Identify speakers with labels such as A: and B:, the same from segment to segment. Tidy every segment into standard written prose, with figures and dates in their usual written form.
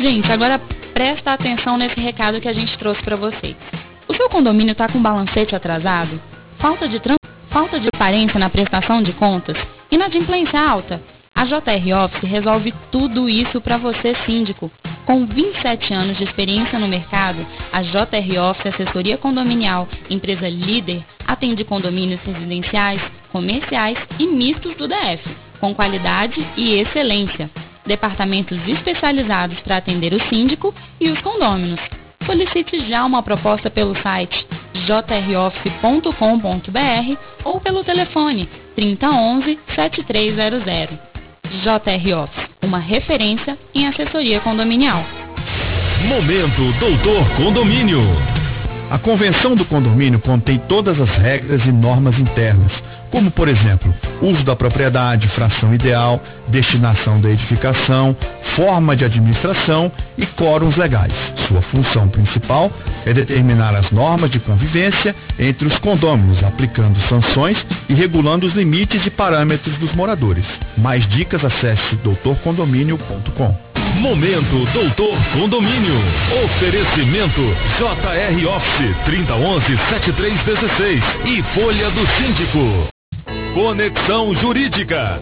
A: Gente, agora presta atenção nesse recado que a gente trouxe para vocês. O seu condomínio está com balancete atrasado? Falta de transparência na prestação de contas? Inadimplência alta? A JR Office resolve tudo isso para você, síndico. Com 27 anos de experiência no mercado, a JR Office Assessoria Condominial, empresa líder, atende condomínios residenciais, comerciais e mistos do DF, com qualidade e excelência. Departamentos especializados para atender o síndico e os condôminos. Solicite já uma proposta pelo site jroffice.com.br ou pelo telefone 3011-7300. JR Office, uma referência em assessoria condominial.
B: Momento Doutor Condomínio.
C: A Convenção do Condomínio contém todas as regras e normas internas, como, por exemplo, uso da propriedade, fração ideal, destinação da edificação, forma de administração e quóruns legais. Sua função principal é determinar as normas de convivência entre os condôminos, aplicando sanções e regulando os limites e parâmetros dos moradores. Mais dicas, acesse doutorcondomínio.com.
B: Momento Doutor Condomínio. Oferecimento JR Office 3011-7316 e Folha do Síndico. Conexão Jurídica.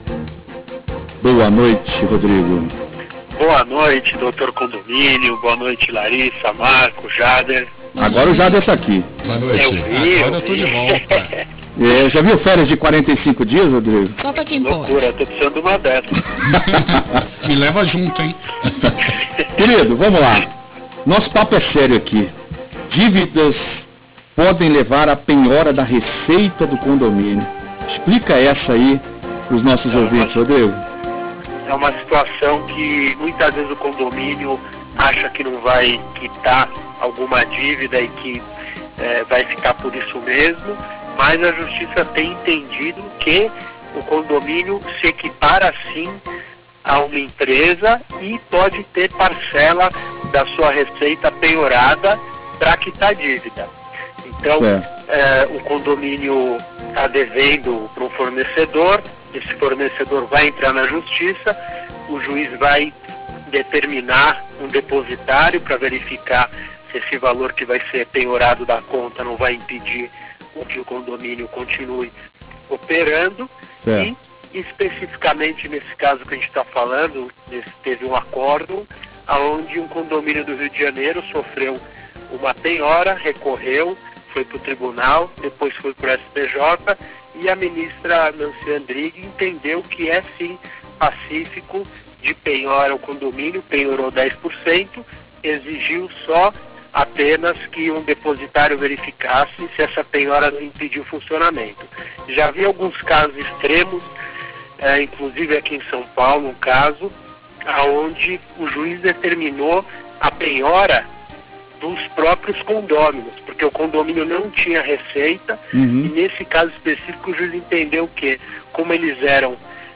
D: Boa noite, Rodrigo.
E: Boa noite, doutor Condomínio. Boa noite, Larissa, Marco, Jader.
D: Agora o Jader está aqui.
F: Boa noite. Agora eu tô de volta.
D: Já viu férias de 45 dias, Rodrigo?
A: Só para quem pode.
E: Loucura, tô precisando de uma dessas.
F: Me leva junto, hein?
D: Querido, vamos lá. Nosso papo é sério aqui. Dívidas podem levar à penhora da receita do condomínio. Explica essa aí para os nossos ouvintes, Rodrigo.
E: É uma situação que muitas vezes o condomínio acha que não vai quitar alguma dívida e que vai ficar por isso mesmo, mas a justiça tem entendido que o condomínio se equipara sim a uma empresa e pode ter parcela da sua receita penhorada para quitar a dívida. Então, o condomínio está devendo para um fornecedor, esse fornecedor vai entrar na justiça, o juiz vai determinar um depositário para verificar se esse valor que vai ser penhorado da conta não vai impedir que o condomínio continue operando. E especificamente nesse caso que a gente está falando, teve um acordo onde um condomínio do Rio de Janeiro sofreu uma penhora, recorreu, foi para o tribunal, depois foi para o STJ e a ministra Nancy Andrighi entendeu que é sim pacífico de penhora o condomínio, penhorou 10%, exigiu só apenas que um depositário verificasse se essa penhora não impediu o funcionamento. Já vi alguns casos extremos, inclusive aqui em São Paulo, um caso onde o juiz determinou a penhora dos próprios condôminos, porque o condomínio não tinha receita, e nesse caso específico o juiz entendeu que, como eles eram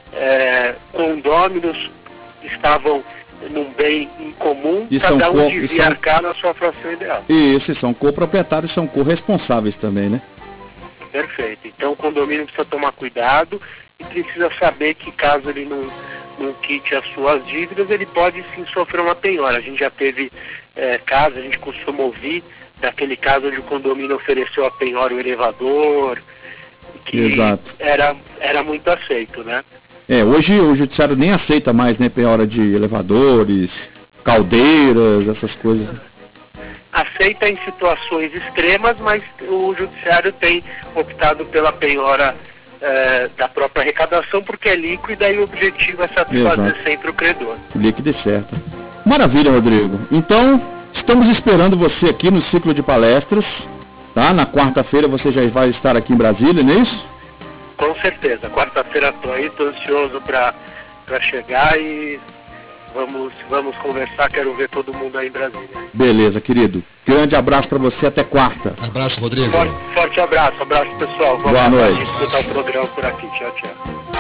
E: condôminos, estavam num bem em comum,
D: e
E: cada um devia arcar na sua fração ideal.
D: E esses são coproprietários, são corresponsáveis também, né?
E: Perfeito. Então o condomínio precisa tomar cuidado e precisa saber que caso ele não quite as suas dívidas, ele pode sim sofrer uma penhora. A gente já teve casos, a gente costuma ouvir daquele caso onde o condomínio ofereceu a penhora o elevador, que era muito aceito, né?
D: Hoje o judiciário nem aceita mais, né, penhora de elevadores, caldeiras, essas coisas.
E: Aceita em situações extremas, mas o judiciário tem optado pela penhora da própria arrecadação, porque é líquida e o objetivo é satisfazer sempre o credor.
D: Líquida e certa. Maravilha, Rodrigo. Então, estamos esperando você aqui no ciclo de palestras, tá? Na quarta-feira você já vai estar aqui em Brasília, não é isso?
E: Com certeza. Quarta-feira estou aí, estou ansioso para chegar e vamos conversar. Quero ver todo mundo aí em Brasília.
D: Beleza, querido. Grande abraço para você, até quarta.
F: Abraço, Rodrigo.
E: Forte abraço, pessoal.
D: Boa noite.
E: Escutar o programa por aqui. Tchau, tchau.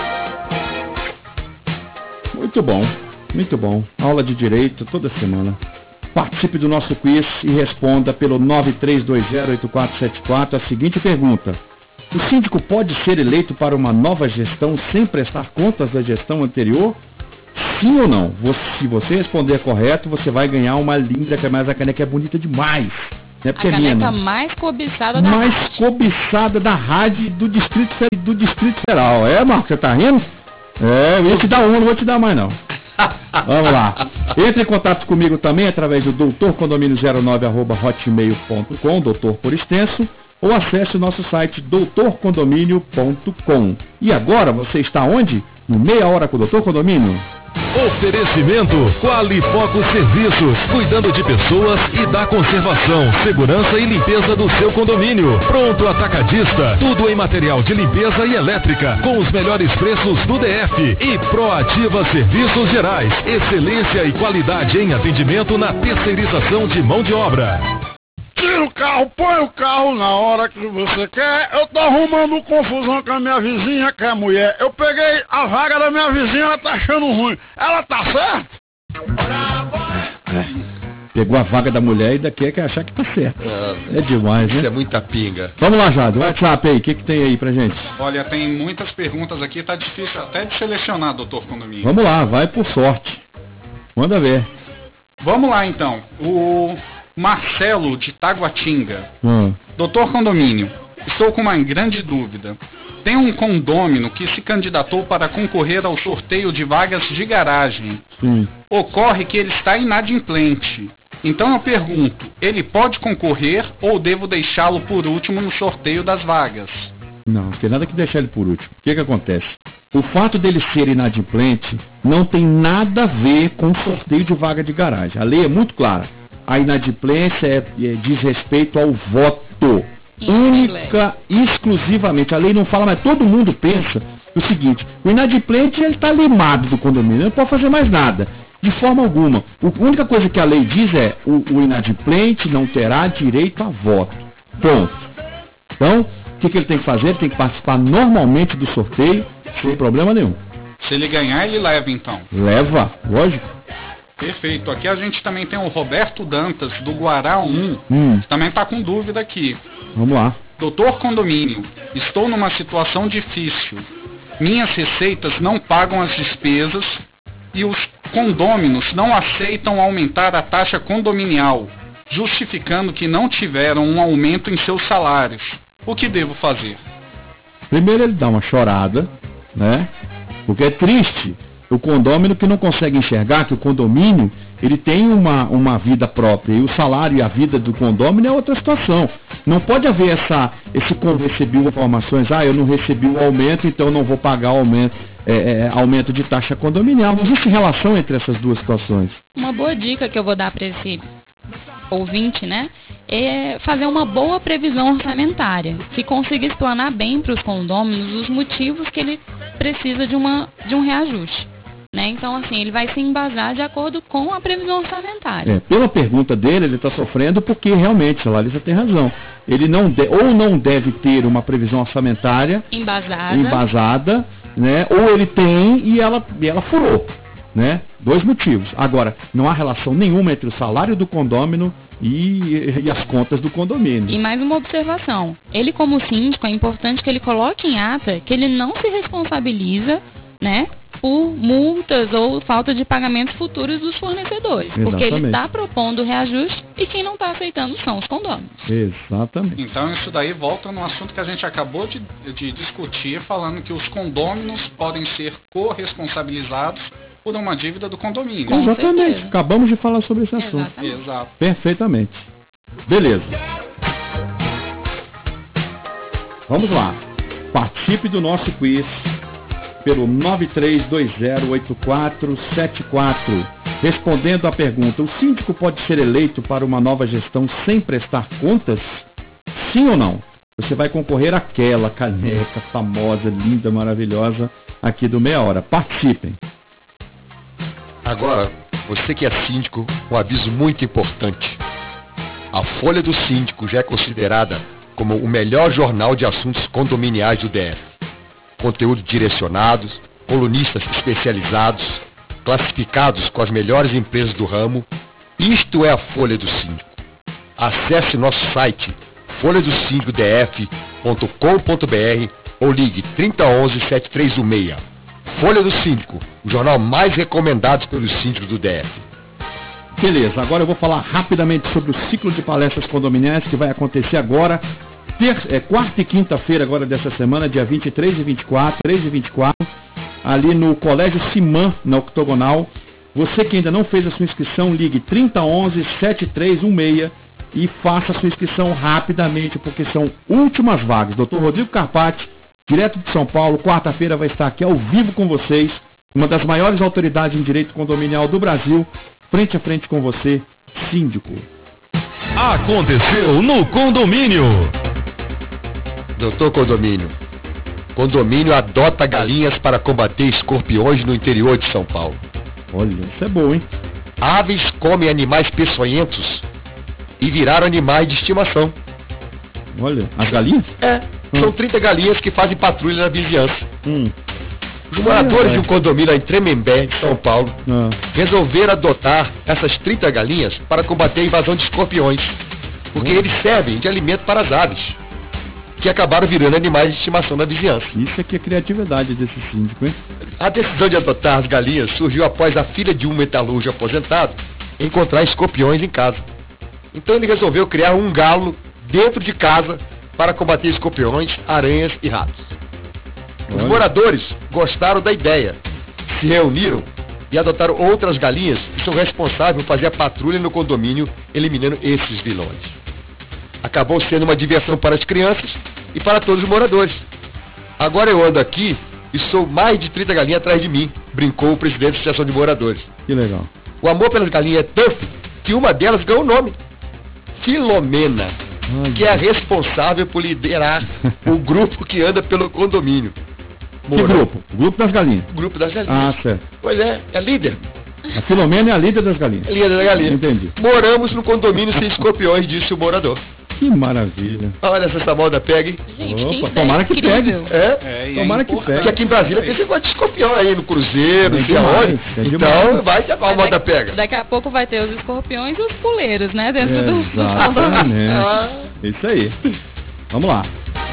D: Muito bom, muito bom. Aula de direito toda semana. Participe do nosso quiz e responda pelo 93208474 a seguinte pergunta: o síndico pode ser eleito para uma nova gestão sem prestar contas da gestão anterior? sim ou não? Se você responder correto, você vai ganhar uma linda, mas a caneca é bonita demais. Né? Porque
A: a caneca
D: minha,
A: mais cobiçada da
D: mais
A: rádio.
D: cobiçada da rádio do Distrito Federal. É, Marcos, você tá rindo? Eu ia te dar uma, não vou te dar mais não. Vamos lá. Entre em contato comigo também através do doutorcondomínio09@hotmail.com, doutor por extenso, ou acesse o nosso site doutorcondomínio.com. E agora você está onde? No Meia Hora com o Doutor Condomínio.
B: Oferecimento Qualifoco Serviços, cuidando de pessoas e da conservação, segurança e limpeza do seu condomínio. Pronto Atacadista, tudo em material de limpeza e elétrica, com os melhores preços do DF. E Proativa Serviços Gerais, excelência e qualidade em atendimento na terceirização de mão de obra.
G: Tira o carro, põe o carro na hora que você quer. Eu tô arrumando confusão com a minha vizinha, que é mulher. Eu peguei a vaga da minha vizinha, ela tá achando ruim. Ela tá certa?
D: Pegou a vaga da mulher e daqui quer achar que tá certo. É demais, né?
H: Isso é muita pinga.
D: Vamos lá, Jade. WhatsApp aí, o que tem aí pra gente?
F: Olha, tem muitas perguntas aqui, tá difícil até de selecionar, doutor Condomínio.
D: Vamos lá, vai por sorte. Manda ver.
F: Vamos lá então. O Marcelo de Taguatinga. Doutor Condomínio, estou com uma grande dúvida. Tem um condômino que se candidatou para concorrer ao sorteio de vagas de garagem. Ocorre que ele está inadimplente. Então eu pergunto, ele pode concorrer ou devo deixá-lo por último no sorteio das vagas?
D: Não tem nada que deixar ele por último. O que acontece? O fato dele ser inadimplente não tem nada a ver com o sorteio de vaga de garagem. A lei é muito clara. A inadimplência diz respeito ao voto. Única, exclusivamente. A lei não fala, mas todo mundo pensa o seguinte: o inadimplente ele está limado do condomínio, ele não pode fazer mais nada. De forma alguma. A única coisa que a lei diz é o inadimplente não terá direito a voto. Ponto. Então, o que ele tem que fazer? Ele tem que participar normalmente do sorteio, sem problema nenhum.
F: Se ele ganhar, ele leva então?
D: Leva, lógico.
F: Perfeito. Aqui a gente também tem o Roberto Dantas, do Guará 1, que também está com dúvida aqui.
D: Vamos lá.
F: Doutor Condomínio, estou numa situação difícil. Minhas receitas não pagam as despesas e os condôminos não aceitam aumentar a taxa condominial, justificando que não tiveram um aumento em seus salários. O que devo fazer?
D: Primeiro ele dá uma chorada, né? Porque é triste o condômino que não consegue enxergar que o condomínio ele tem uma vida própria e o salário e a vida do condômino é outra situação. Não pode haver esse recebi informações, eu não recebi o aumento, então eu não vou pagar o aumento de taxa condominial. Não existe relação entre essas duas situações.
A: Uma boa dica que eu vou dar para esse ouvinte, né, é fazer uma boa previsão orçamentária, que consiga explanar bem para os condôminos os motivos que ele precisa de um reajuste. Né? Então, assim, ele vai se embasar de acordo com a previsão orçamentária.
D: Pela pergunta dele, ele está sofrendo porque realmente, a Larissa tem razão. Ele não deve ter uma previsão orçamentária embasada, né? Ou ele tem e ela furou. Né? Dois motivos. Agora, não há relação nenhuma entre o salário do condômino e as contas do condomínio.
A: E mais uma observação. Ele, como síndico, é importante que ele coloque em ata que ele não se responsabiliza, né, por multas ou falta de pagamentos futuros dos fornecedores. Exatamente. Porque ele está propondo reajuste e quem não está aceitando são os condôminos.
D: Exatamente.
F: Então isso daí volta no assunto que a gente acabou de discutir, falando que os condôminos podem ser corresponsabilizados por uma dívida do condomínio.
A: Com
D: Exatamente.
A: certeza.
D: Acabamos de falar sobre esse assunto.
A: Exatamente.
F: Exato.
D: Perfeitamente. Beleza. Vamos lá. Participe do nosso quiz pelo 93208474, respondendo à pergunta: o síndico pode ser eleito para uma nova gestão sem prestar contas? Sim ou não? Você vai concorrer àquela caneca famosa, linda, maravilhosa aqui do Meia Hora. Participem.
H: Agora, você que é síndico, um aviso muito importante. A Folha do Síndico já é considerada como o melhor jornal de assuntos condominiais do DF. Conteúdo direcionados, colunistas especializados, classificados com as melhores empresas do ramo. Isto é a Folha do Síndico. Acesse nosso site folhadosindicodf.com.br ou ligue 3011-7316. Folha do Síndico, o jornal mais recomendado pelos síndicos do DF.
D: Beleza, agora eu vou falar rapidamente sobre o ciclo de palestras condominiais que vai acontecer agora, quarta e quinta-feira agora dessa semana, dia 23 e 24, 3 e 24, ali no Colégio Simã, na Octogonal. Você que ainda não fez a sua inscrição, ligue 3011-7316 e faça a sua inscrição rapidamente, porque são últimas vagas. Dr. Rodrigo Carpati, direto de São Paulo, quarta-feira vai estar aqui ao vivo com vocês, uma das maiores autoridades em direito condominial do Brasil, frente a frente com você, síndico.
B: Aconteceu no condomínio.
H: Doutor Condomínio. Condomínio adota galinhas para combater escorpiões no interior de São Paulo.
D: Olha, isso é bom, hein?
H: Aves comem animais peçonhentos e viraram animais de estimação.
D: Olha, as galinhas?
H: São 30 galinhas que fazem patrulha na vizinhança. Os moradores de um condomínio em Tremembé, de São Paulo, resolveram adotar essas 30 galinhas para combater a invasão de escorpiões, porque eles servem de alimento para as aves, que acabaram virando animais de estimação na vizinhança.
D: Isso aqui é criatividade desse síndico, hein?
H: A decisão de adotar as galinhas surgiu após a filha de um metalúrgico aposentado encontrar escorpiões em casa. Então ele resolveu criar um galo dentro de casa para combater escorpiões, aranhas e ratos. Os moradores gostaram da ideia, se reuniram e adotaram outras galinhas que são responsáveis por fazer a patrulha no condomínio, eliminando esses vilões. Acabou sendo uma diversão para as crianças e para todos os moradores. Agora eu ando aqui e sou mais de 30 galinhas atrás de mim, brincou o presidente da Associação de Moradores.
D: Que legal.
H: O amor pelas galinhas é tanto que uma delas ganhou o nome, Filomena, que é a responsável por liderar o grupo que anda pelo condomínio.
D: Que grupo? O grupo das galinhas.
H: O grupo das galinhas.
D: Ah, certo.
H: Pois é líder.
D: A Filomena é a líder das galinhas.
H: Líder das galinhas.
D: Entendi.
H: Moramos no condomínio sem escorpiões, disse o morador.
D: Que maravilha.
H: Olha se essa moda pega, hein?
A: Gente,
D: Opa,
A: que ideia
D: tomara que
A: incrível.
D: pegue. Tomara que
H: Porque
D: pegue.
H: aqui em Brasília tem esse negócio de escorpião aí no Cruzeiro, não sei
D: demais,
H: aonde.
D: é
H: Então
D: demais.
H: vai que a moda pega.
A: Daqui a pouco vai ter os escorpiões e os puleiros, né? Dentro dos condomínios.
D: Exatamente. Isso aí. Vamos lá.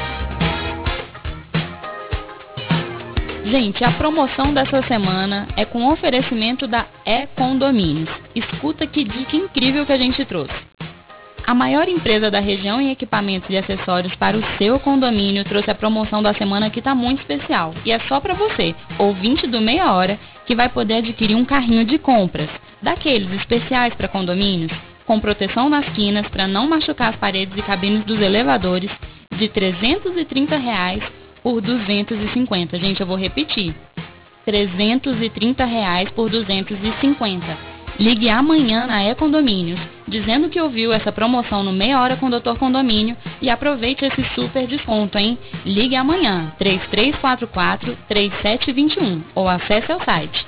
A: Gente, a promoção dessa semana é com oferecimento da E-Condomínios. Escuta que dica incrível que a gente trouxe. A maior empresa da região em equipamentos e acessórios para o seu condomínio trouxe a promoção da semana que está muito especial. E é só para você, ouvinte do Meia Hora, que vai poder adquirir um carrinho de compras, daqueles especiais para condomínios, com proteção nas quinas para não machucar as paredes e cabines dos elevadores, de R$ 330 por 250. Gente, eu vou repetir. R$ 330 por 250. Ligue amanhã na E-Condomínios, dizendo que ouviu essa promoção no Meia Hora com o Dr. Condomínio e aproveite esse super desconto, hein? Ligue amanhã, 3344-3721 ou acesse o site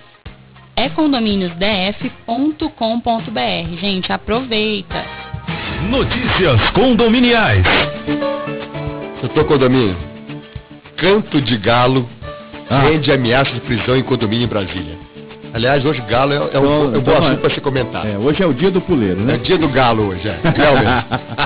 A: econdominiosdf.com.br. Gente, aproveita!
B: Notícias condominiais.
H: Doutor Condomínio, canto de galo rende ameaça de prisão em condomínio em Brasília. Aliás, hoje galo é um bom assunto para se comentar.
D: Hoje é o dia do puleiro, né?
H: É o dia do galo hoje, realmente.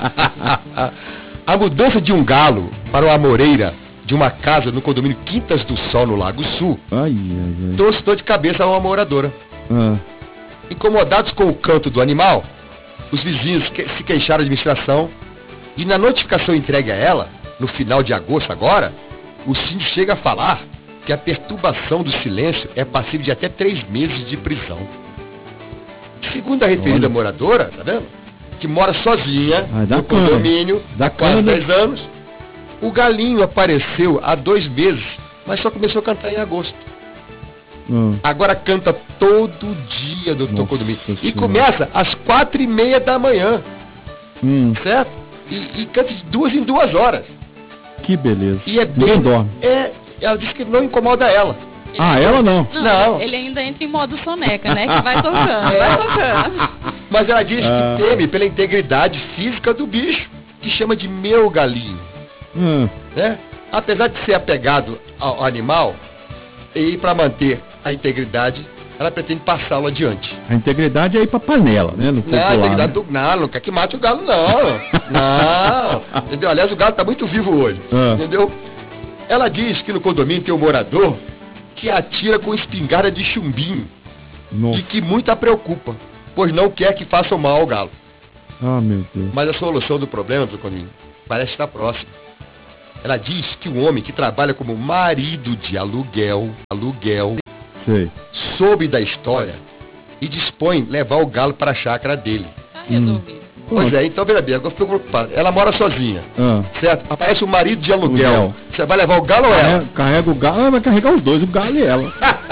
H: A mudança de um galo para uma amoreira de uma casa no condomínio Quintas do Sol, no Lago Sul, trouxe dor de cabeça a uma moradora. Incomodados com o canto do animal, os vizinhos se queixaram da administração e na notificação entregue a ela, no final de agosto agora, o síndico chega a falar que a perturbação do silêncio é passível de até 3 meses de prisão. Segundo a referida moradora, tá vendo? Que mora sozinha no condomínio há quase 10 anos, o galinho apareceu há 2 meses, mas só começou a cantar em agosto. Agora canta todo dia, doutor Condomínio. E começa às 4h30 da manhã. Certo? E canta de 2 em 2 horas.
D: Que beleza.
H: E é bem...
D: Ninguém dorme.
H: Ela disse que não incomoda ela.
D: Ela não?
A: Não. Ele ainda entra em modo soneca, né? Que vai tocando, vai tocando.
H: Mas ela diz que teme pela integridade física do bicho, que chama de meu galinho. Né? Apesar de ser apegado ao animal, e para manter a integridade, ela pretende passá-lo adiante.
D: A integridade é ir pra panela, né? No popular,
H: a integridade
D: né?
H: do galo, não quer que mate o galo, não. Não. Entendeu? Aliás, o galo tá muito vivo hoje. Entendeu? Ela diz que no condomínio tem um morador que atira com espingarda de chumbinho.
D: Nossa.
H: E que muito a preocupa, pois não quer que façam mal ao galo.
D: Ah, meu Deus.
H: Mas a solução do problema, doutor Condomínio, parece estar próxima. Ela diz que um homem que trabalha como marido de aluguel,
D: Sei.
H: soube da história e dispõe levar o galo para a chácara dele.
A: Tá resolvido.
H: Pois é, então veja bem, agora eu fico preocupado. Ela mora sozinha, certo? Aparece o marido de aluguel. Você vai levar o galo ou ela?
D: Carrega o galo, ela vai carregar os dois, o galo e ela.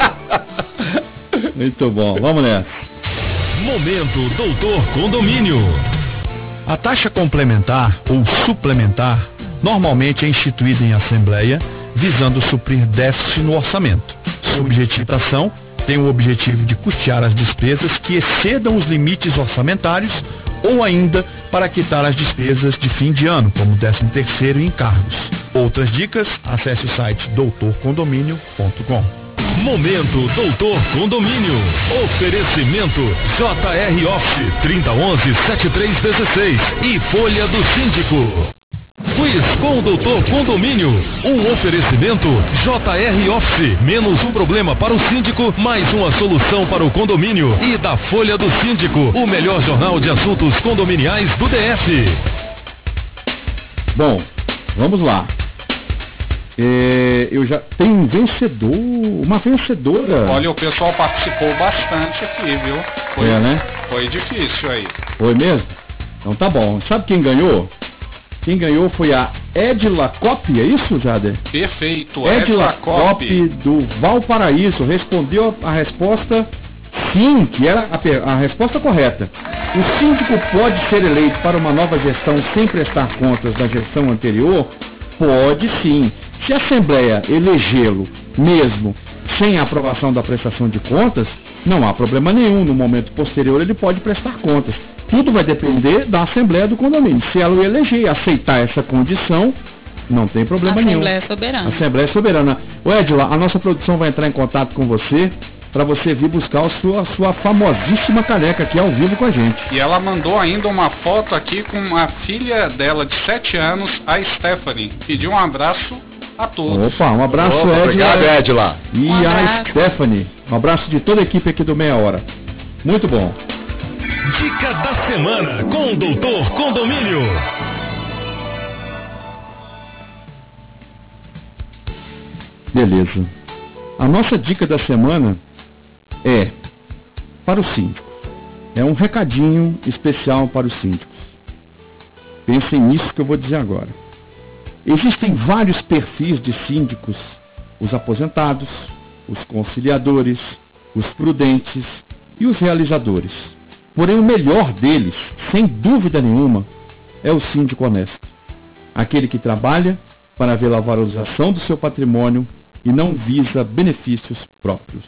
D: Muito bom, vamos nessa.
B: Momento Doutor Condomínio.
C: A taxa complementar ou suplementar normalmente é instituída em assembleia visando suprir déficit no orçamento. Sua objetivação tem o objetivo de custear as despesas que excedam os limites orçamentários ou ainda para quitar as despesas de fim de ano, como 13º e encargos. Outras dicas, acesse o site doutorcondomínio.com.
B: Momento Doutor Condomínio. Oferecimento JR Office 3011-7316 e Folha do Síndico. Quiz com o Doutor Condomínio. Um oferecimento JR Office. Menos um problema para o síndico, mais uma solução para o condomínio. E da Folha do Síndico, o melhor jornal de assuntos condominiais do DF.
D: Bom, vamos lá. Eu já tenho um vencedor, uma vencedora.
F: Olha, o pessoal participou bastante aqui, viu?
D: Né?
F: Foi difícil aí.
D: Foi mesmo? Então tá bom. Sabe quem ganhou? Quem ganhou foi a Edila Cop, é isso, Jader?
F: Perfeito,
D: Edila Cop do Valparaíso. Respondeu a resposta sim, que era a resposta correta. O síndico pode ser eleito para uma nova gestão sem prestar contas da gestão anterior? Pode sim. Se a Assembleia elegê-lo mesmo sem a aprovação da prestação de contas, não há problema nenhum. No momento posterior ele pode prestar contas. Tudo vai depender da Assembleia do condomínio. Se ela o eleger e aceitar essa condição, não tem problema nenhum.
A: Assembleia soberana.
D: Assembleia soberana. Ô Edila, a nossa produção vai entrar em contato com você para você vir buscar a sua famosíssima caneca aqui ao vivo com a gente.
F: E ela mandou ainda uma foto aqui com a filha dela de 7 anos, a Stephanie. Pediu um abraço a todos.
D: Opa, um abraço, Edila.
H: Obrigado, Edila.
D: E a Stephanie. Um abraço de toda a equipe aqui do Meia Hora. Muito bom.
B: Dica da semana com o Doutor Condomínio.
D: Beleza. A nossa dica da semana é para o síndico. É um recadinho especial para os síndicos. Pensem nisso que eu vou dizer agora. Existem vários perfis de síndicos: os aposentados, os conciliadores, os prudentes e os realizadores. Porém, o melhor deles, sem dúvida nenhuma, é o síndico honesto. Aquele que trabalha para ver a valorização do seu patrimônio e não visa benefícios próprios.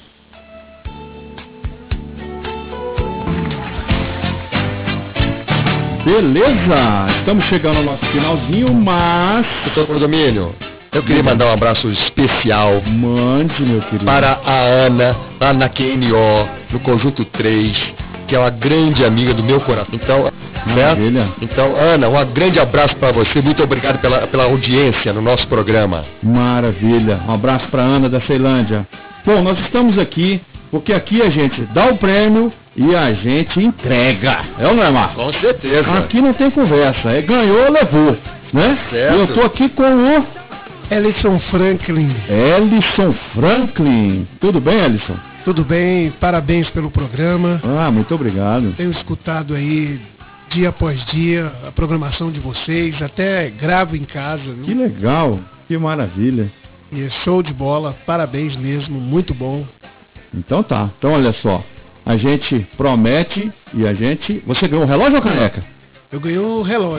D: Beleza, estamos chegando ao nosso finalzinho, mas...
H: Doutor Condomínio, eu queria mandar um abraço especial.
D: Mande, meu querido.
H: Para a Ana, lá na QNO, no Conjunto 3, que é uma grande amiga do meu coração. Então,
D: maravilha.
H: Certo? Então, Ana, um grande abraço para você. Muito obrigado pela audiência no nosso programa.
D: Maravilha. Um abraço para Ana da Ceilândia. Bom, nós estamos aqui porque aqui a gente dá o prêmio e a gente entrega. É ou não é, Marcos?
H: Com certeza.
D: Aqui não tem conversa. É ganhou, levou. Né?
H: Certo.
D: Eu tô aqui com o
I: Ellison Franklin.
D: Ellison Franklin. Tudo bem, Ellison?
I: Tudo bem, parabéns pelo programa.
D: Ah, muito obrigado.
I: Tenho escutado aí dia após dia a programação de vocês, até gravo em casa, viu?
D: Que legal, que maravilha.
I: E é show de bola, parabéns mesmo, muito bom.
D: Então tá, então olha só, a gente promete e a gente... Você ganhou um relógio ou caneca?
I: Eu ganhei um relógio.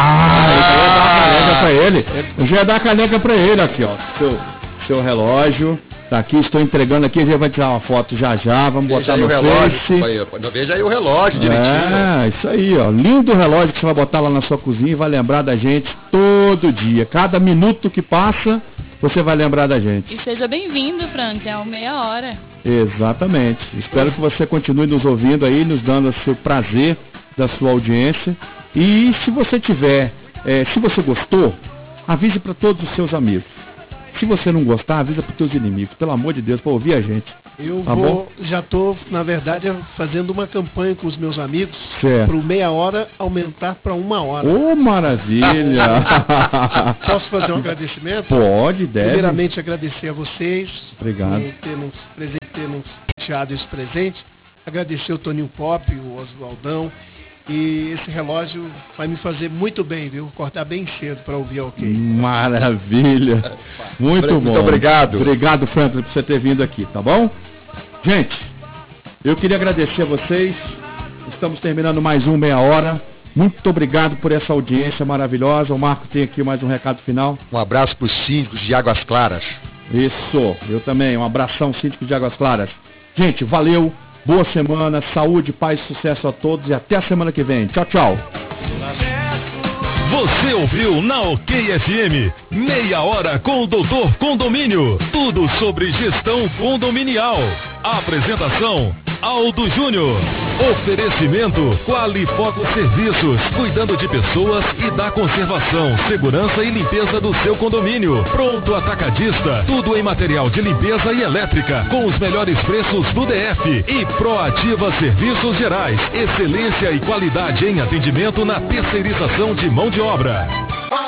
D: Eu já ia dar a caneca pra ele aqui, ó, seu relógio. Tá aqui, estou entregando aqui, a gente vai tirar uma foto já, vamos botar no Face.
H: Veja aí o relógio direitinho.
D: É, isso aí, ó. Lindo relógio que você vai botar lá na sua cozinha e vai lembrar da gente todo dia. Cada minuto que passa, você vai lembrar da gente.
A: E seja bem-vindo, Frank, ao Meia Hora.
D: Exatamente. Espero que você continue nos ouvindo aí, nos dando o seu prazer da sua audiência. E se você tiver, se você gostou, avise para todos os seus amigos. Se você não gostar, avisa pros teus inimigos, pelo amor de Deus, pra ouvir a gente.
I: Eu
D: tá
I: vou,
D: bom?
I: já estou, na verdade, fazendo uma campanha com os meus amigos
D: para
I: o meia hora aumentar para 1 hora.
D: Ô, maravilha!
I: Posso fazer um agradecimento?
D: Pode, deve.
I: Primeiramente, agradecer a vocês.
D: Obrigado.
I: Por termos deixado esse presente. Agradecer o Toninho Pop, o Oswaldão. E esse relógio vai me fazer muito bem, viu? Acordar bem cedo para ouvir OK.
D: Maravilha. Muito bom.
H: Muito obrigado.
D: Obrigado, Franklin, por você ter vindo aqui, tá bom? Gente, eu queria agradecer a vocês. Estamos terminando mais um Meia Hora. Muito obrigado por essa audiência maravilhosa. O Marco tem aqui mais um recado final.
H: Um abraço para os síndicos de Águas Claras.
D: Isso, eu também. Um abração, síndicos de Águas Claras. Gente, valeu. Boa semana, saúde, paz e sucesso a todos e até a semana que vem. Tchau, tchau.
B: Você ouviu na OK FM, Meia Hora com o Doutor Condomínio. Tudo sobre gestão condominial. Apresentação, Aldo Júnior. Oferecimento, Qualifoco Serviços, cuidando de pessoas e da conservação, segurança e limpeza do seu condomínio. Pronto Atacadista, tudo em material de limpeza e elétrica, com os melhores preços do DF. E Proativa Serviços Gerais, excelência e qualidade em atendimento na terceirização de mão de obra.